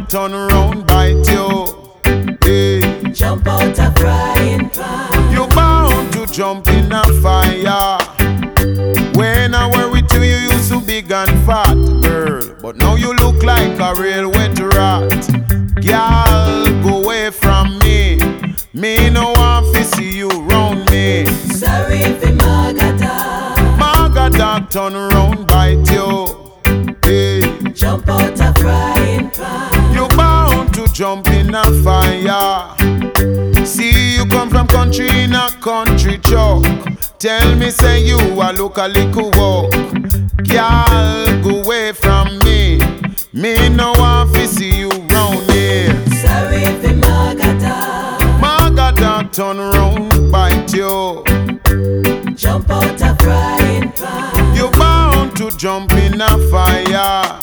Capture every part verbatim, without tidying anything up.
dog turn around bite you. Hey. Jump out a frying pan. You bound to jump in a fire. When I were with you, you used to big and fat, girl, but now you look like a real wet rat. Girl, go away from me. Me no want to see you round me. Sorry for Magada. Magada turn around bite you. Hey. Jump out a frying pan. You bound to jump in a fire. See you come from country in a country chalk. Tell me say you a look a little walk. Girl, go away from me. Me no want to see you round here. Sorry for Magada. Magada turn around bite you. Jump out a frying pan. You bound to jump in a fire.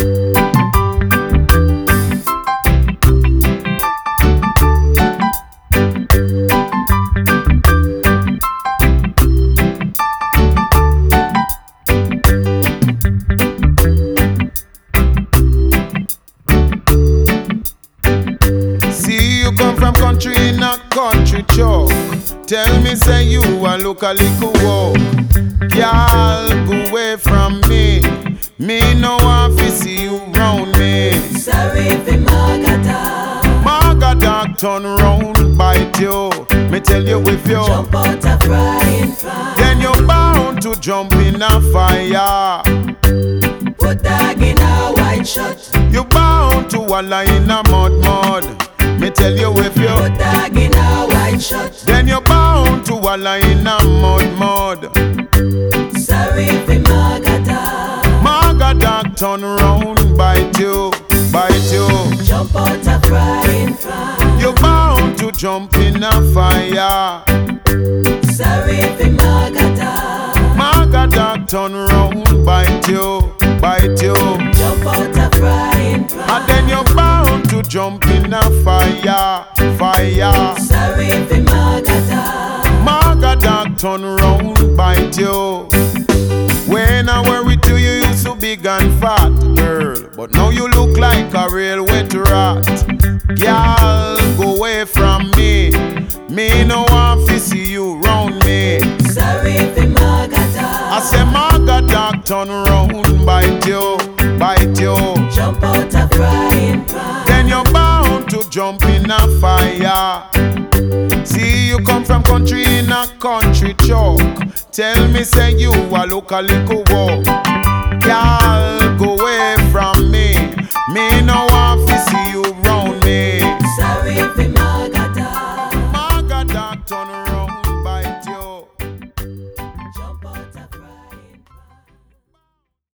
See you come from country in a country chalk. Tell me say you a look a little walk. Girl, go away from me. Me no want to see you round me. Sorry for Magada. Magada turn round bite you. Me tell you if you Jump out a frying pan. then you're bound to jump in a fire. Put dog in a white shirt. You bound to walla in a mud mud. Me tell you if you Put dog in a white shirt. then you're bound to walla in a mud mud. Sorry for Magada. Magada turn round bite you, bite you. Jump out a frying pan. You bound to jump in a fire. Sorry for Magada. Magada turn round bite you, bite you. Jump out a frying pan. And then you're bound to jump in a fire, fire. Sorry for Magada. Magada turn round bite you. When I were with you, you used to big and fat, girl, but now you look like a real wet rat. Girl, go away from me. Me no want to see you round me. Sorry for Magada. I say Magada turn round bite you, bite you. Jump out a frying pan. Then you're bound to jump in a fire. See you come from country in a country chalk. Tell me say you a look a little walk. Girl,